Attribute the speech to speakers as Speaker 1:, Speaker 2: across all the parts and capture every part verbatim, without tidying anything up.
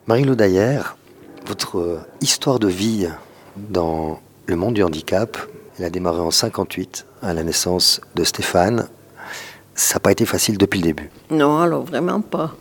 Speaker 1: Marie-Lou Dayer, votre histoire de vie dans le monde du handicap, elle a démarré en cinquante-huit à la naissance de Stéphane. Ça n'a pas été facile depuis le début.
Speaker 2: Non, alors vraiment pas.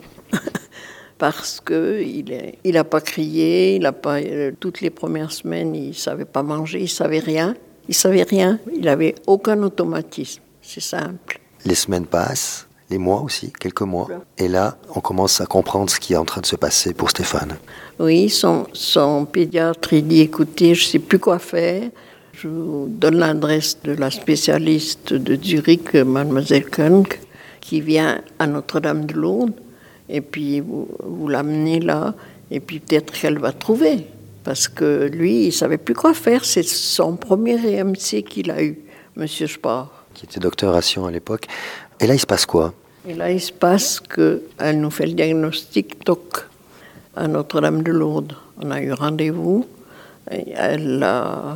Speaker 2: Parce qu'il n'a il a pas crié, il a pas, euh, toutes les premières semaines, il ne savait pas manger, il ne savait rien. Il ne savait rien, il n'avait aucun automatisme, c'est simple.
Speaker 1: Les semaines passent, les mois aussi, quelques mois. Et là, on commence à comprendre ce qui est en train de se passer pour Stéphane.
Speaker 2: Oui, son, son pédiatre, il dit, écoutez, je ne sais plus quoi faire. Je vous donne l'adresse de la spécialiste de Zurich, mademoiselle Kunk, qui vient à Notre-Dame-de-Lourdes. Et puis, vous, vous l'amenez là, et puis peut-être qu'elle va trouver. Parce que lui, il ne savait plus quoi faire. C'est son premier E M C qu'il a eu, M. Spar.
Speaker 1: Qui était docteur à Sion à l'époque. Et là, il se passe quoi?
Speaker 2: Et là, il se passe qu'elle nous fait le diagnostic T O C à Notre-Dame-de-Lourdes. On a eu rendez-vous. Et elle a,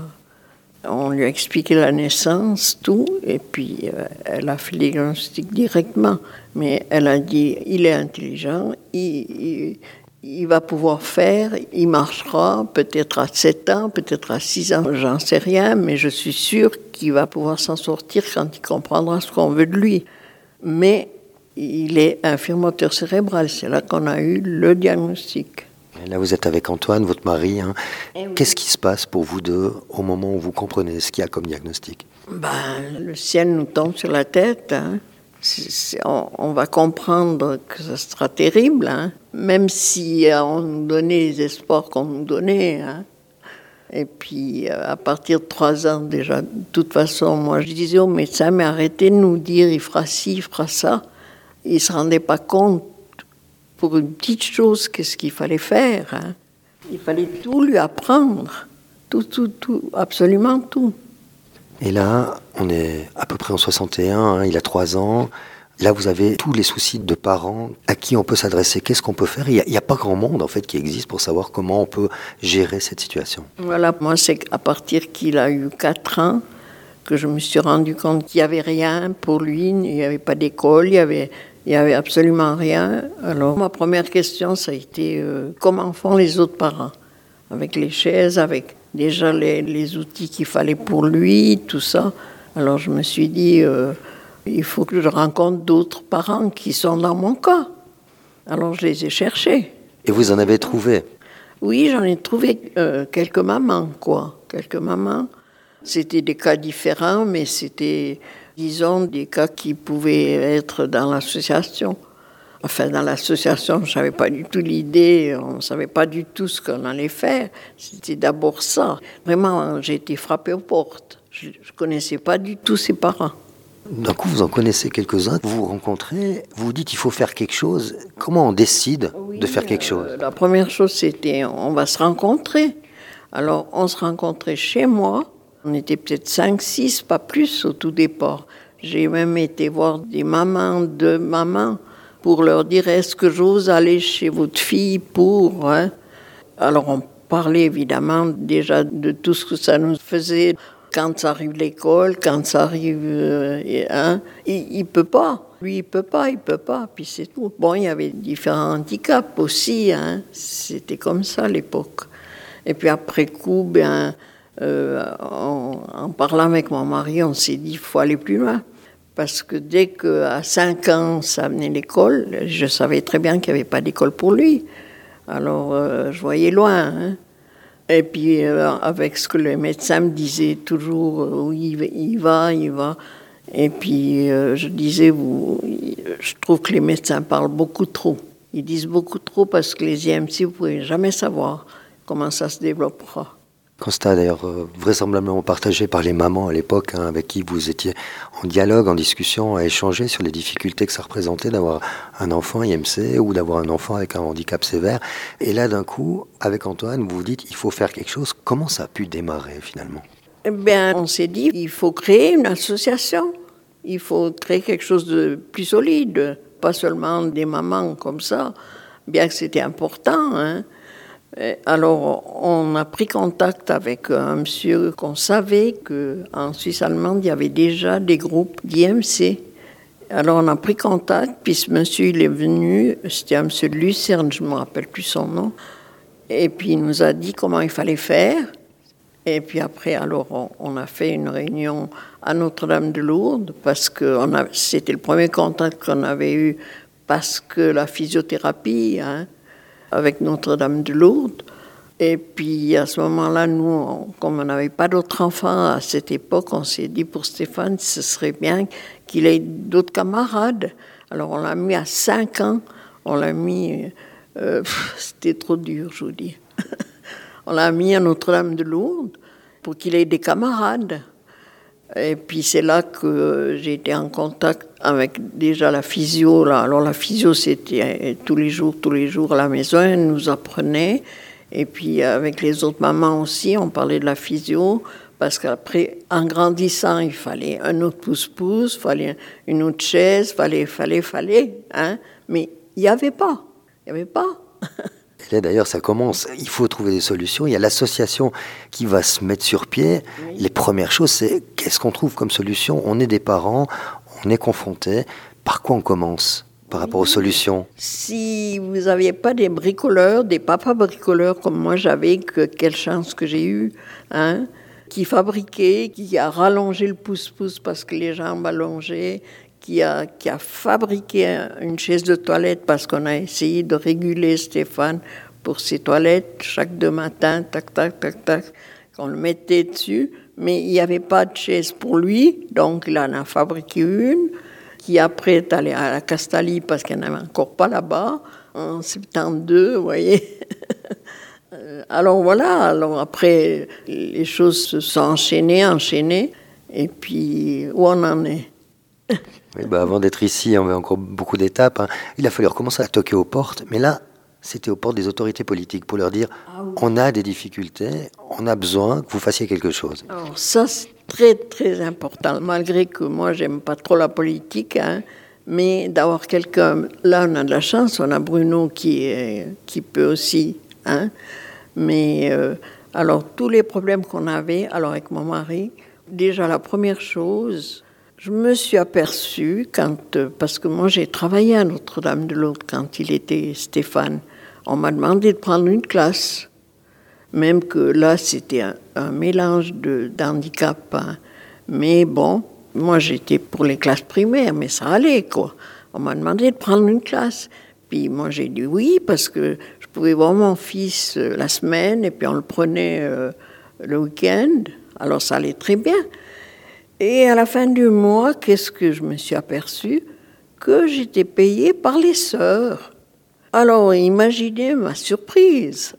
Speaker 2: on lui a expliqué la naissance, tout. Et puis, euh, elle a fait le diagnostic directement. Mais elle a dit, il est intelligent, il... il Il va pouvoir faire, il marchera peut-être à sept ans, peut-être à six ans, j'en sais rien, mais je suis sûre qu'il va pouvoir s'en sortir quand il comprendra ce qu'on veut de lui. Mais il est infirmoteur cérébral, c'est là qu'on a eu le diagnostic.
Speaker 1: Et là, vous êtes avec Antoine, votre mari. Hein.
Speaker 2: Oui.
Speaker 1: Qu'est-ce qui se passe pour vous deux au moment où vous comprenez ce qu'il y a comme diagnostic?
Speaker 2: Ben, le ciel nous tombe sur la tête. Hein. C'est, c'est, on, on va comprendre que ça sera terrible, hein. Même si on nous donnait les espoirs qu'on nous donnait. Hein. Et puis, à partir de trois ans déjà, de toute façon, moi je disais au médecin, mais arrêtez de nous dire, il fera ci, il fera ça. Il ne se rendait pas compte, pour une petite chose, qu'est-ce qu'il fallait faire. Hein. Il fallait tout lui apprendre, tout, tout, tout, absolument tout.
Speaker 1: Et là, on est à peu près en soixante et un, hein, il a trois ans. Là, vous avez tous les soucis de parents à qui on peut s'adresser, qu'est-ce qu'on peut faire. Il n'y a, a pas grand monde, en fait, qui existe pour savoir comment on peut gérer cette situation.
Speaker 2: Voilà, moi, c'est à partir qu'il a eu quatre ans que je me suis rendu compte qu'il n'y avait rien pour lui. Il n'y avait pas d'école, il n'y avait, il y avait absolument rien. Alors, ma première question, ça a été euh, comment font les autres parents? Avec les chaises, avec déjà les, les outils qu'il fallait pour lui, tout ça. Alors, je me suis dit... Euh, il faut que je rencontre d'autres parents qui sont dans mon cas. Alors, je les ai cherchés.
Speaker 1: Et vous en avez trouvé?
Speaker 2: Oui, j'en ai trouvé euh, quelques mamans, quoi. Quelques mamans. C'était des cas différents, mais c'était, disons, des cas qui pouvaient être dans l'association. Enfin, dans l'association, je n'avais pas du tout l'idée, on ne savait pas du tout ce qu'on allait faire. C'était d'abord ça. Vraiment, j'ai été frappée aux portes. Je ne connaissais pas du tout ses parents.
Speaker 1: D'un coup, vous en connaissez quelques-uns, vous vous rencontrez, vous vous dites qu'il faut faire quelque chose. Comment on décide
Speaker 2: oui,
Speaker 1: de faire quelque chose?
Speaker 2: euh, La première chose, c'était on va se rencontrer. Alors, on se rencontrait chez moi. On était peut-être cinq, six, pas plus au tout départ. J'ai même été voir des mamans, deux mamans, pour leur dire, est-ce que j'ose aller chez votre fille pour... Hein? Alors, on parlait évidemment déjà de tout ce que ça nous faisait. Quand ça arrive l'école, quand ça arrive... Euh, hein, il ne peut pas. Lui, il ne peut pas, il ne peut pas. Puis c'est tout. Bon, il y avait différents handicaps aussi. Hein. C'était comme ça à l'époque. Et puis après coup, ben, euh, en, en parlant avec mon mari, on s'est dit qu'il faut aller plus loin. Parce que dès qu'à cinq ans, ça venait l'école, je savais très bien qu'il n'y avait pas d'école pour lui. Alors, euh, je voyais loin, hein. Et puis, euh, avec ce que le médecin me disait toujours, euh, oui, il va, il va. Et puis, euh, je disais, vous, je trouve que les médecins parlent beaucoup trop. Ils disent beaucoup trop parce que les I M C, vous ne pouvez jamais savoir comment ça se développera.
Speaker 1: Constat d'ailleurs euh, vraisemblablement partagé par les mamans à l'époque, hein, avec qui vous étiez en dialogue, en discussion, à échanger sur les difficultés que ça représentait d'avoir un enfant I M C ou d'avoir un enfant avec un handicap sévère. Et là, d'un coup, avec Antoine, vous vous dites il faut faire quelque chose. Comment ça a pu démarrer finalement?
Speaker 2: Eh bien, on s'est dit il faut créer une association. Il faut créer quelque chose de plus solide, pas seulement des mamans comme ça, bien que c'était important, hein. Alors, on a pris contact avec un monsieur qu'on savait qu'en Suisse allemande, il y avait déjà des groupes d'I M C. Alors on a pris contact, puis ce monsieur il est venu, c'était un monsieur de Lucerne, je ne me rappelle plus son nom, et puis il nous a dit comment il fallait faire. Et puis après, alors on, on a fait une réunion à Notre-Dame-de-Lourdes, parce que on a, c'était le premier contact qu'on avait eu, parce que la physiothérapie, hein, avec Notre-Dame-de-Lourdes. Et puis à ce moment-là, nous, on, comme on n'avait pas d'autres enfants à cette époque, on s'est dit pour Stéphane, ce serait bien qu'il ait d'autres camarades. Alors on l'a mis à cinq ans, on l'a mis, euh, pff, c'était trop dur, je vous dis. On l'a mis à Notre-Dame-de-Lourdes pour qu'il ait des camarades. Et puis c'est là que j'ai été en contact avec déjà la physio. Là. Alors la physio, c'était tous les jours, tous les jours à la maison, elle nous apprenait. Et puis avec les autres mamans aussi, on parlait de la physio. Parce qu'après, en grandissant, il fallait un autre pouce-pouce, il fallait une autre chaise, il fallait, fallait, fallait. Hein? Mais il n'y avait pas. Il n'y avait pas.
Speaker 1: Et là, d'ailleurs, ça commence. Il faut trouver des solutions. Il y a l'association qui va se mettre sur pied. Oui. Les premières choses, c'est qu'est-ce qu'on trouve comme solution? On est des parents, on est confrontés. Par quoi on commence par rapport aux solutions?
Speaker 2: Si vous n'aviez pas des bricoleurs, des papas bricoleurs comme moi j'avais, que, quelle chance que j'ai eue, hein, qui fabriquait, qui a rallongé le pouce-pouce parce que les jambes allongées, qui a, qui a fabriqué une chaise de toilette parce qu'on a essayé de réguler Stéphane pour ses toilettes chaque deux matins, tac, tac, tac, tac, qu'on le mettait dessus. Mais il n'y avait pas de chaise pour lui, donc il en a fabriqué une, qui après est allée à la Castalie parce qu'elle n'avait encore pas là-bas, en soixante-douze, vous voyez. Alors voilà, alors après, les choses se sont enchaînées, enchaînées, et puis où on en est?
Speaker 1: Oui, bah avant d'être ici, on avait encore beaucoup d'étapes. Hein. Il a fallu recommencer à toquer aux portes, mais là, c'était aux portes des autorités politiques pour leur dire ah oui. On a des difficultés, on a besoin que vous fassiez quelque chose.
Speaker 2: Alors ça, c'est très très important, malgré que moi, j'aime pas trop la politique, hein, mais d'avoir quelqu'un. Là, on a de la chance, on a Bruno qui, est, qui peut aussi. Hein, mais euh, alors, tous les problèmes qu'on avait, alors avec mon mari, déjà la première chose. Je me suis aperçue, quand, parce que moi j'ai travaillé à Notre-Dame-de-Lourdes quand il était Stéphane, on m'a demandé de prendre une classe, même que là c'était un, un mélange de, d'handicap, hein. Mais bon, moi j'étais pour les classes primaires, mais ça allait quoi. On m'a demandé de prendre une classe, puis moi j'ai dit oui, parce que je pouvais voir mon fils euh, la semaine, et puis on le prenait euh, le week-end, alors ça allait très bien. Et à la fin du mois, qu'est-ce que je me suis aperçue? Que j'étais payée par les sœurs. Alors, imaginez ma surprise.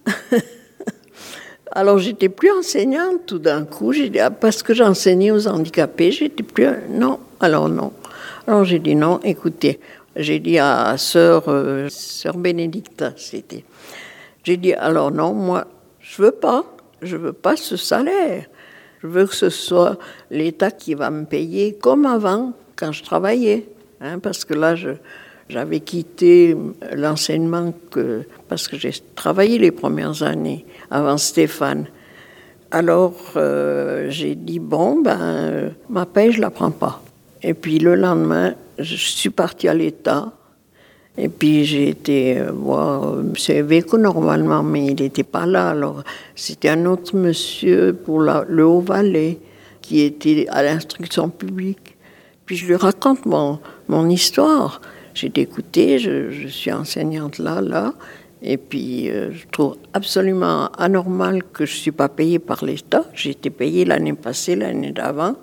Speaker 2: Alors, j'étais plus enseignante tout d'un coup. J'ai dit, ah, parce que j'enseignais aux handicapés, j'étais plus... Non, alors non. Alors, j'ai dit non, écoutez. J'ai dit à sœur, euh, sœur Bénédicta, c'était. J'ai dit, alors non, moi, je veux pas. Je veux pas ce salaire. Je veux que ce soit l'État qui va me payer comme avant, quand je travaillais. Hein, parce que là, je, j'avais quitté l'enseignement que, parce que j'ai travaillé les premières années avant Stéphane. Alors, euh, j'ai dit, bon, ben, euh, ma paye, je ne la prends pas. Et puis le lendemain, je suis partie à l'État. Et puis j'ai été voir M. Eveco normalement, mais il n'était pas là. Alors c'était un autre monsieur pour la, le Haut-Valais qui était à l'instruction publique. Puis je lui raconte mon, mon histoire. J'ai dit, écoutez, je, je suis enseignante là, là. Et puis euh, je trouve absolument anormal que je ne suis pas payée par l'État. J'ai été payée l'année passée, l'année d'avant.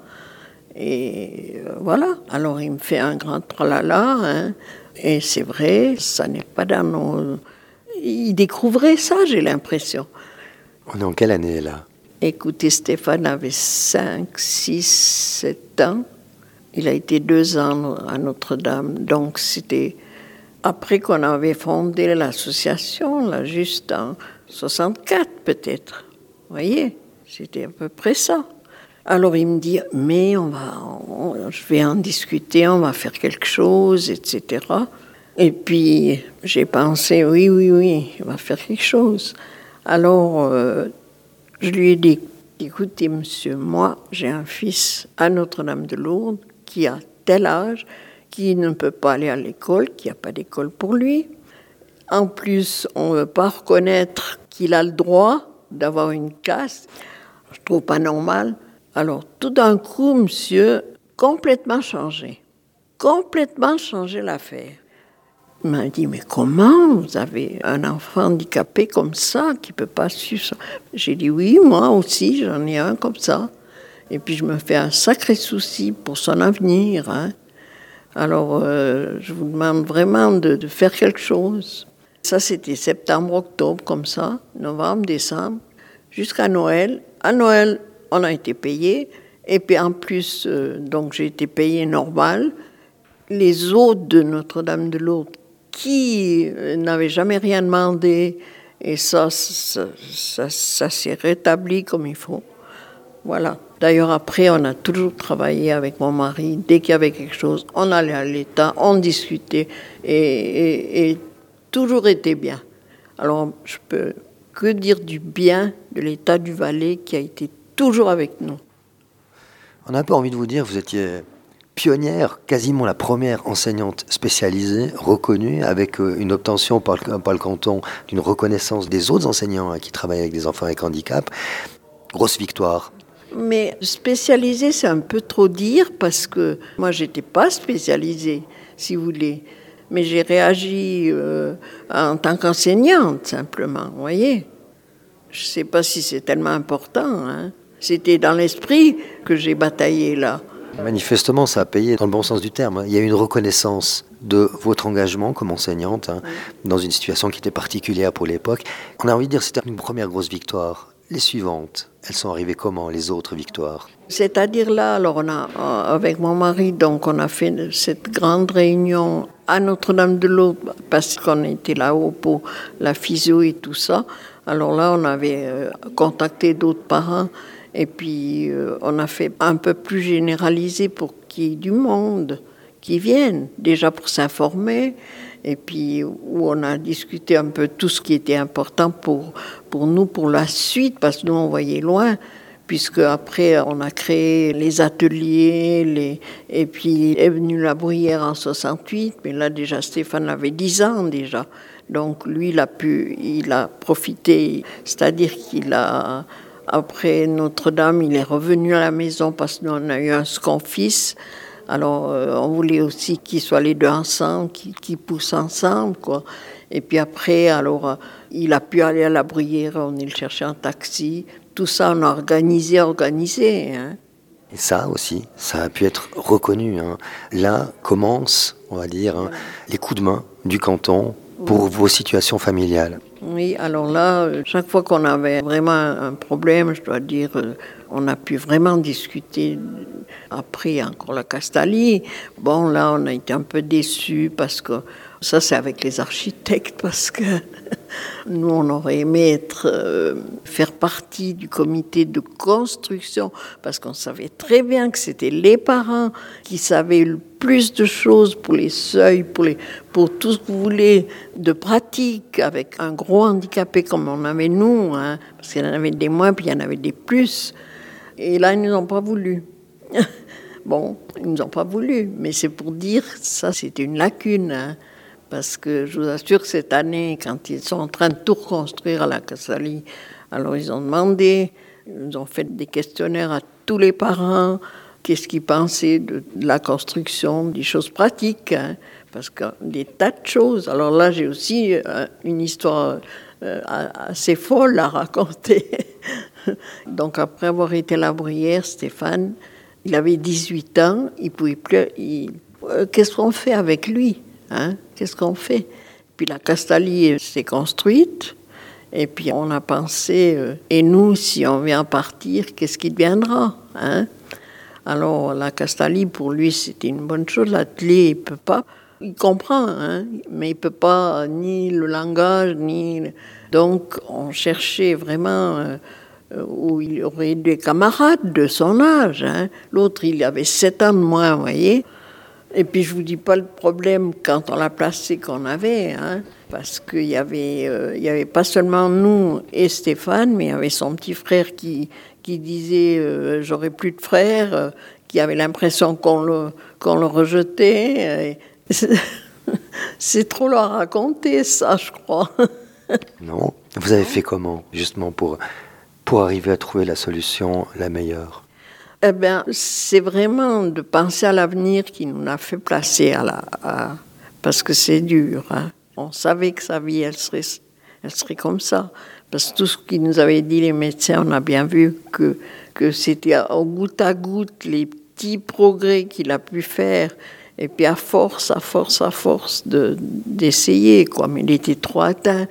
Speaker 2: Et euh, voilà. Alors il me fait un grand tralala, hein. Et c'est vrai, ça n'est pas dans nos... Il découvrait ça, j'ai l'impression.
Speaker 1: On est en quelle année, là?
Speaker 2: Écoutez, Stéphane avait cinq, six, sept ans. Il a été deux ans à Notre-Dame. Donc, c'était après qu'on avait fondé l'association, là, juste en soixante-quatre, peut-être. Vous voyez, c'était à peu près ça. Alors il me dit, mais on va, on, je vais en discuter, on va faire quelque chose, et cetera. Et puis j'ai pensé, oui, oui, oui, on va faire quelque chose. Alors euh, je lui ai dit, écoutez monsieur, moi j'ai un fils à Notre-Dame-de-Lourdes qui a tel âge, qui ne peut pas aller à l'école, qu'il n'y a pas d'école pour lui. En plus, on ne veut pas reconnaître qu'il a le droit d'avoir une classe. Je ne trouve pas normal. Alors, tout d'un coup, monsieur, complètement changé. Complètement changé l'affaire. Il m'a dit, mais comment vous avez un enfant handicapé comme ça, qui ne peut pas suivre ça? J'ai dit, oui, moi aussi, j'en ai un comme ça. Et puis, je me fais un sacré souci pour son avenir. Hein. Alors, euh, je vous demande vraiment de, de faire quelque chose. Ça, c'était septembre, octobre, comme ça, novembre, décembre, jusqu'à Noël. À Noël, on a été payé. Et puis, en plus, euh, donc, j'ai été payé normal. Les hôtes de Notre-Dame-de-Lourdes, qui euh, n'avaient jamais rien demandé, et ça, ça, ça, ça s'est rétabli comme il faut. Voilà. D'ailleurs, après, on a toujours travaillé avec mon mari. Dès qu'il y avait quelque chose, on allait à l'État, on discutait, et, et, et toujours été bien. Alors, je peux que dire du bien de l'État du Valais qui a été toujours avec nous.
Speaker 1: On a un peu envie de vous dire, vous étiez pionnière, quasiment la première enseignante spécialisée, reconnue, avec une obtention par le, par le canton d'une reconnaissance des autres enseignants hein, qui travaillent avec des enfants avec handicap. Grosse victoire.
Speaker 2: Mais spécialisée, c'est un peu trop dire, parce que moi, je n'étais pas spécialisée, si vous voulez. Mais j'ai réagi euh, en tant qu'enseignante, simplement, vous voyez. Je ne sais pas si c'est tellement important. Hein. C'était dans l'esprit que j'ai bataillé, là.
Speaker 1: Manifestement, ça a payé dans le bon sens du terme. Il y a eu une reconnaissance de votre engagement comme enseignante hein, oui. dans une situation qui était particulière pour l'époque. On a envie de dire que c'était une première grosse victoire. Les suivantes, elles sont arrivées comment, les autres victoires?
Speaker 2: C'est-à-dire là, alors on a, avec mon mari, donc on a fait cette grande réunion à Notre-Dame-de-Lourdes parce qu'on était là-haut pour la physio et tout ça. Alors là, on avait euh, contacté d'autres parents. Et puis, euh, on a fait un peu plus généralisé pour qu'il y ait du monde qui vienne, déjà pour s'informer, et puis où on a discuté un peu tout ce qui était important pour, pour nous, pour la suite, parce que nous, on voyait loin, puisque après, on a créé les ateliers, les... et puis est venue la Bruyère en soixante-huit, mais là, déjà, Stéphane avait dix ans, déjà. Donc, lui, il a pu, il a profité, c'est-à-dire qu'il a... Après Notre-Dame, il est revenu à la maison parce que nous, on a eu un second fils. Alors, euh, on voulait aussi qu'ils soient les deux ensemble, qu'ils, qu'ils poussent ensemble, quoi. Et puis après, alors, euh, il a pu aller à la Bruyère, on est le chercher en taxi. Tout ça, on a organisé, organisé. Hein.
Speaker 1: Et ça aussi, ça a pu être reconnu. Hein. Là commencent, on va dire, hein, les coups de main du canton pour vos situations familiales.
Speaker 2: Oui, alors là, chaque fois qu'on avait vraiment un problème, je dois dire, on a pu vraiment discuter. Après, encore la Castalie. Bon, là, on a été un peu déçus parce que ça, c'est avec les architectes, parce que nous, on aurait aimé être, euh, faire partie du comité de construction, parce qu'on savait très bien que c'était les parents qui savaient le plus de choses pour les seuils, pour, les, pour tout ce que vous voulez de pratique, avec un gros handicapé comme on avait nous, hein, parce qu'il y en avait des moins, puis il y en avait des plus. Et là, ils ne nous ont pas voulu. Bon, ils ne nous ont pas voulu, mais c'est pour dire, ça, c'était une lacune, hein. Parce que je vous assure que cette année, quand ils sont en train de tout reconstruire à la Castalie, alors ils ont demandé, ils ont fait des questionnaires à tous les parents, qu'est-ce qu'ils pensaient de la construction, des choses pratiques, hein, parce que des tas de choses. Alors là, j'ai aussi euh, une histoire euh, assez folle à raconter. Donc après avoir été à la Bruyère, Stéphane, il avait dix-huit ans, il pouvait plus... Il, euh, qu'est-ce qu'on fait avec lui? Hein, qu'est-ce qu'on fait? Puis la Castalie s'est construite, et puis on a pensé, euh, et nous, si on vient partir, qu'est-ce qui deviendra? Hein? Alors la Castalie, pour lui, c'était une bonne chose. L'atelier, il peut pas, il comprend, hein, mais il peut pas ni le langage, ni... Donc on cherchait vraiment euh, où il y aurait des camarades de son âge. Hein. L'autre, il avait sept ans de moins, vous voyez. Et puis, je ne vous dis pas le problème quand on l'a placé qu'on avait, hein, parce qu'il y avait, euh, il y avait pas seulement nous et Stéphane, mais il y avait son petit frère qui, qui disait euh, « j'aurai plus de frères euh, », qui avait l'impression qu'on le, qu'on le rejetait. C'est, c'est trop leur raconter, ça, je crois.
Speaker 1: Non. Vous avez fait comment, justement, pour, pour arriver à trouver la solution la meilleure?
Speaker 2: Eh bien, c'est vraiment de penser à l'avenir qui nous a fait placer à la... À, parce que c'est dur, hein. On savait que sa vie, elle serait, elle serait comme ça. Parce que tout ce qu'ils nous avaient dit les médecins, on a bien vu que, que c'était au goutte à goutte les petits progrès qu'il a pu faire. Et puis à force, à force, à force de, d'essayer, quoi. Mais il était trop atteint.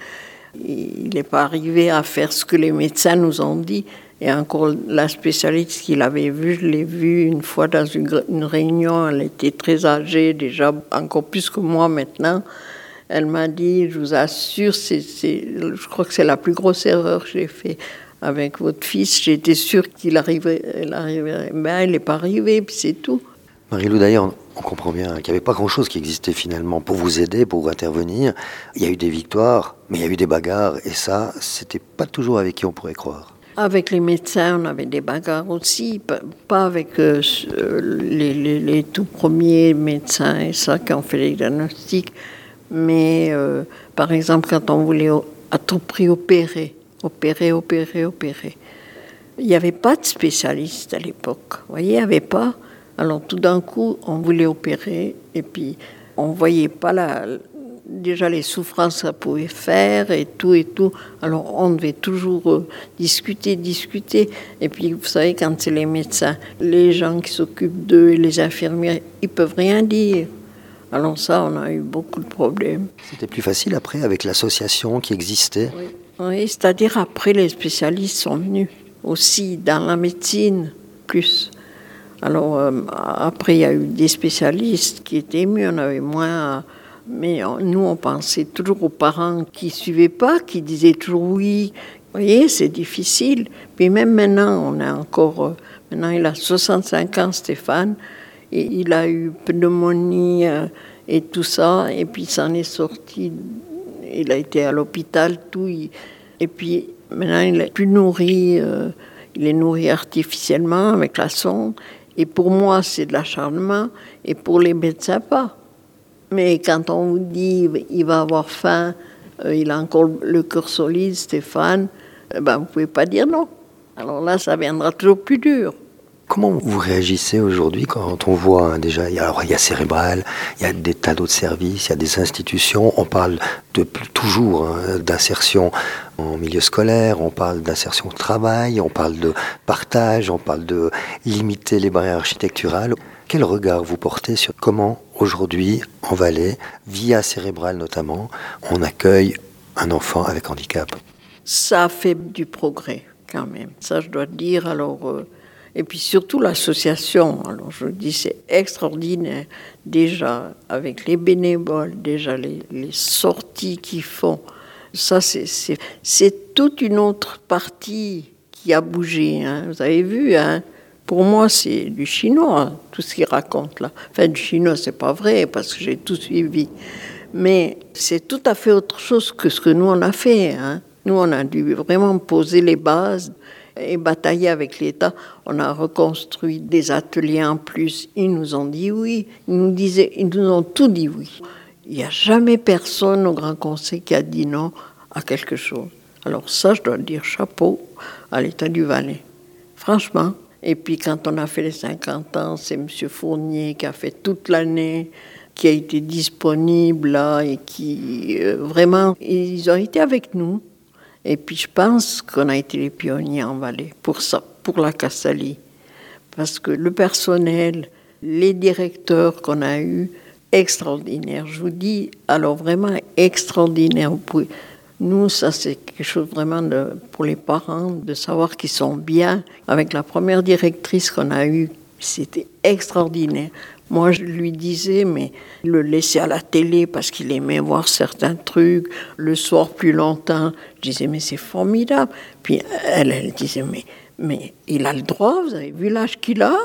Speaker 2: Il n'est pas arrivé à faire ce que les médecins nous ont dit. Et encore, la spécialiste qu'il avait vue, je l'ai vue une fois dans une, une réunion. Elle était très âgée, déjà encore plus que moi maintenant. Elle m'a dit, je vous assure, c'est, c'est, je crois que c'est la plus grosse erreur que j'ai faite avec votre fils. J'étais sûre qu'il arriverait, il arriverait. Ben, il n'est pas arrivé, puis c'est tout.
Speaker 1: Marie-Lou, d'ailleurs, on comprend bien qu'il n'y avait pas grand-chose qui existait finalement pour vous aider, pour vous intervenir. Il y a eu des victoires, mais il y a eu des bagarres. Et ça, c'était pas toujours avec qui on pourrait croire.
Speaker 2: Avec les médecins, on avait des bagarres aussi, pas avec euh, les, les, les tout premiers médecins et ça qui ont fait les diagnostics, mais euh, par exemple quand on voulait à tout prix opérer, opérer, opérer, opérer, il n'y avait pas de spécialiste à l'époque, vous voyez, il n'y avait pas. Alors tout d'un coup, on voulait opérer et puis on ne voyait pas la... Déjà, les souffrances que ça pouvait faire et tout et tout. Alors, on devait toujours euh, discuter, discuter. Et puis, vous savez, quand c'est les médecins, les gens qui s'occupent d'eux et les infirmières, ils ne peuvent rien dire. Alors ça, on a eu beaucoup de problèmes.
Speaker 1: C'était plus facile après avec l'association qui existait.
Speaker 2: Oui, oui, c'est-à-dire après, les spécialistes sont venus aussi dans la médecine, plus. Alors, euh, après, il y a eu des spécialistes qui étaient mieux, on avait moins... Mais nous, on pensait toujours aux parents qui ne suivaient pas, qui disaient toujours oui. Vous voyez, c'est difficile. Puis même maintenant, on a encore... Maintenant, il a soixante-cinq ans, Stéphane. Et il a eu pneumonie euh, et tout ça. Et puis, il s'en est sorti. Il a été à l'hôpital, tout. Et puis, maintenant, il est plus nourri. Euh, il est nourri artificiellement avec la sonde. Et pour moi, c'est de l'acharnement. Et pour les médecins, pas. Mais quand on vous dit il va avoir faim, euh, il a encore le cœur solide, Stéphane, eh ben, vous ne pouvez pas dire non. Alors là, ça viendra toujours plus dur.
Speaker 1: Comment vous réagissez aujourd'hui quand on voit hein, déjà, il y a, alors, il y a Cérébral, il y a des tas d'autres services, il y a des institutions, on parle de, toujours hein, d'insertion en milieu scolaire, on parle d'insertion au travail, on parle de partage, on parle de limiter les barrières architecturales. Quel regard vous portez sur comment aujourd'hui, en Valais, via Cérébral notamment, on accueille un enfant avec handicap?
Speaker 2: Ça a fait du progrès quand même, ça je dois dire. Alors, euh, et puis surtout l'association, alors je dis c'est extraordinaire, déjà avec les bénévoles, déjà les, les sorties qu'ils font, ça c'est, c'est, c'est toute une autre partie qui a bougé, hein. Vous avez vu, hein. Pour moi, c'est du chinois, tout ce qu'ils racontent là. Enfin, du chinois, c'est pas vrai, parce que j'ai tout suivi. Mais c'est tout à fait autre chose que ce que nous, on a fait, hein. Nous, on a dû vraiment poser les bases et batailler avec l'État. On a reconstruit des ateliers en plus. Ils nous ont dit oui. Ils nous disaient, ils nous ont tout dit oui. Il n'y a jamais personne au Grand Conseil qui a dit non à quelque chose. Alors ça, je dois dire chapeau à l'État du Valais. Franchement. Et puis quand on a fait les cinquante ans, c'est M. Fournier qui a fait toute l'année, qui a été disponible là et qui euh, vraiment, ils ont été avec nous. Et puis je pense qu'on a été les pionniers en Valais pour ça, pour la Castalie. Parce que le personnel, les directeurs qu'on a eus, extraordinaires. Je vous dis, alors vraiment extraordinaire. Vous pouvez... Nous, ça c'est quelque chose vraiment de, pour les parents, de savoir qu'ils sont bien. Avec la première directrice qu'on a eue, c'était extraordinaire. Moi, je lui disais, mais le laisser à la télé parce qu'il aimait voir certains trucs, le soir plus longtemps. Je disais, mais c'est formidable. Puis elle, elle disait, mais, mais il a le droit, vous avez vu l'âge qu'il a?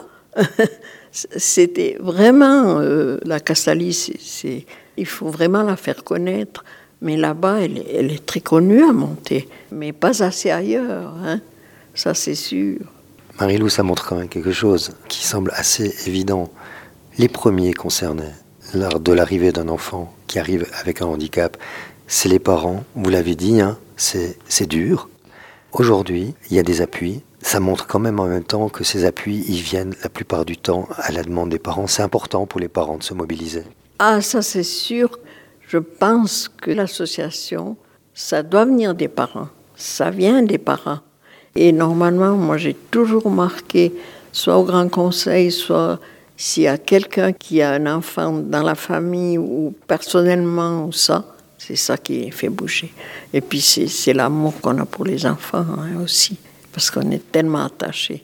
Speaker 2: C'était vraiment, euh, la Castalie, c'est, c'est, il faut vraiment la faire connaître. Mais là-bas, elle, elle est très connue à monter, mais pas assez ailleurs, hein. Ça c'est sûr.
Speaker 1: Marie-Lou, ça montre quand même quelque chose qui semble assez évident. Les premiers concernés lors de l'arrivée d'un enfant qui arrive avec un handicap, c'est les parents. Vous l'avez dit, hein, c'est, c'est dur. Aujourd'hui, il y a des appuis. Ça montre quand même en même temps que ces appuis, ils viennent la plupart du temps à la demande des parents. C'est important pour les parents de se mobiliser.
Speaker 2: Ah, ça c'est sûr. Je pense que l'association, ça doit venir des parents. Ça vient des parents. Et normalement, moi j'ai toujours remarqué, soit au Grand Conseil, soit s'il y a quelqu'un qui a un enfant dans la famille ou personnellement ou ça, c'est ça qui les fait bouger. Et puis c'est, c'est l'amour qu'on a pour les enfants hein, aussi, parce qu'on est tellement attachés.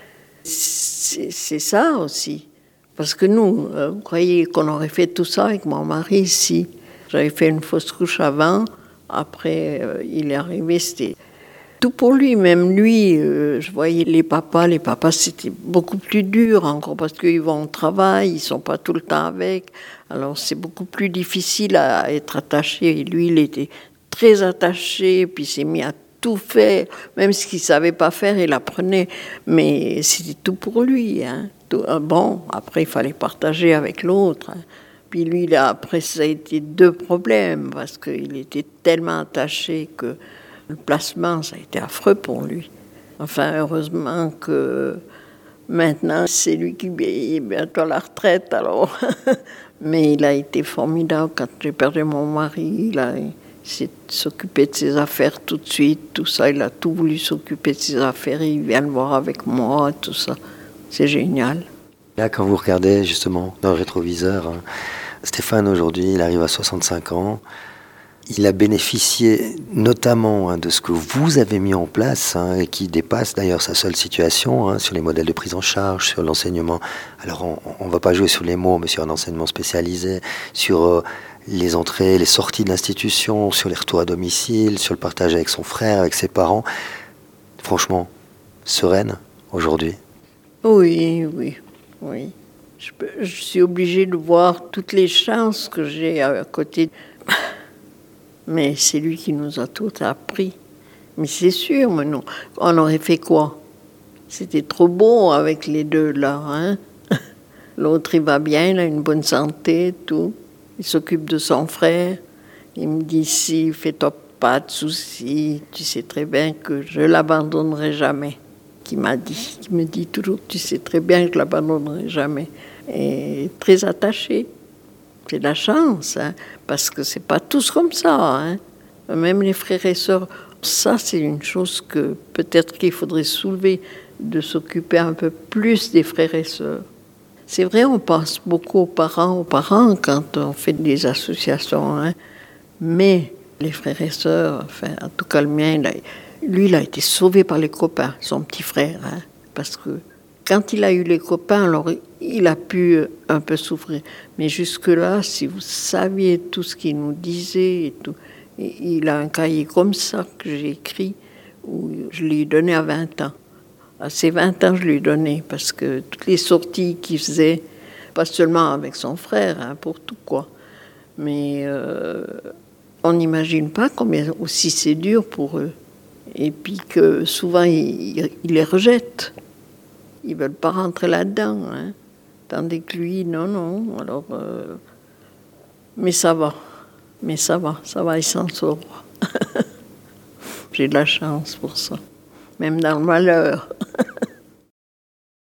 Speaker 2: C'est, c'est ça aussi. Parce que nous, euh, vous croyez qu'on aurait fait tout ça avec mon mari ici. J'avais fait une fausse couche avant, après euh, il est arrivé, c'était tout pour lui. Même lui, euh, je voyais les papas, les papas c'était beaucoup plus dur encore parce qu'ils vont au travail, ils ne sont pas tout le temps avec. Alors c'est beaucoup plus difficile à être attaché. Et lui, il était très attaché, puis il s'est mis à tout faire. Même ce qu'il ne savait pas faire, il apprenait. Mais c'était tout pour lui. Hein. Tout, bon, après, il fallait partager avec l'autre. Hein. Puis lui, là, après, ça a été deux problèmes, parce qu'il était tellement attaché que le placement, ça a été affreux pour lui. Enfin, heureusement que maintenant, c'est lui qui est bientôt à la retraite, alors... Mais il a été formidable quand j'ai perdu mon mari. Il, a, il s'est s'occupé de ses affaires tout de suite, tout ça. Il a tout voulu s'occuper de ses affaires. Il vient le voir avec moi, tout ça. C'est génial.
Speaker 1: Là, quand vous regardez justement dans le rétroviseur, hein, Stéphane, aujourd'hui, il arrive à soixante-cinq ans. Il a bénéficié notamment hein, de ce que vous avez mis en place hein, et qui dépasse d'ailleurs sa seule situation hein, sur les modèles de prise en charge, sur l'enseignement. Alors on ne va pas jouer sur les mots, mais sur un enseignement spécialisé, sur euh, les entrées, les sorties de l'institution, sur les retours à domicile, sur le partage avec son frère, avec ses parents. Franchement, sereine aujourd'hui.
Speaker 2: Oui, oui, oui. Je, peux, je suis obligée de voir toutes les chances que j'ai à côté. Mais c'est lui qui nous a tout appris. Mais c'est sûr, mais non. On aurait fait quoi? C'était trop beau avec les deux là. Hein? L'autre, il va bien, il a une bonne santé, tout. Il s'occupe de son frère. Il me dit, si, fais-toi pas de soucis. Tu sais très bien que je l'abandonnerai jamais. Qui m'a dit, qui me dit toujours, tu sais très bien que je l'abandonnerai jamais. Et très attaché. C'est de la chance, hein, parce que c'est pas tous comme ça. Hein. Même les frères et sœurs, ça c'est une chose que peut-être qu'il faudrait soulever, de s'occuper un peu plus des frères et sœurs. C'est vrai, on pense beaucoup aux parents, aux parents quand on fait des associations, hein, mais les frères et sœurs, enfin, en tout cas le mien, il a, lui il a été sauvé par les copains, son petit frère, hein, parce que quand il a eu les copains, alors il a pu un peu souffrir. Mais jusque-là, si vous saviez tout ce qu'il nous disait, et tout, il a un cahier comme ça que j'ai écrit, où je l'ai donné à vingt ans. À ses vingt ans, je lui ai donné, parce que toutes les sorties qu'il faisait, pas seulement avec son frère, hein, pour tout quoi, mais euh, on n'imagine pas combien aussi c'est dur pour eux. Et puis que souvent, ils il les rejettent. Ils ne veulent pas rentrer là-dedans. Hein. Tandis que lui, non, non. Alors, euh... Mais ça va. Mais ça va. Ça va, il s'en sort. J'ai de la chance pour ça. Même dans le malheur.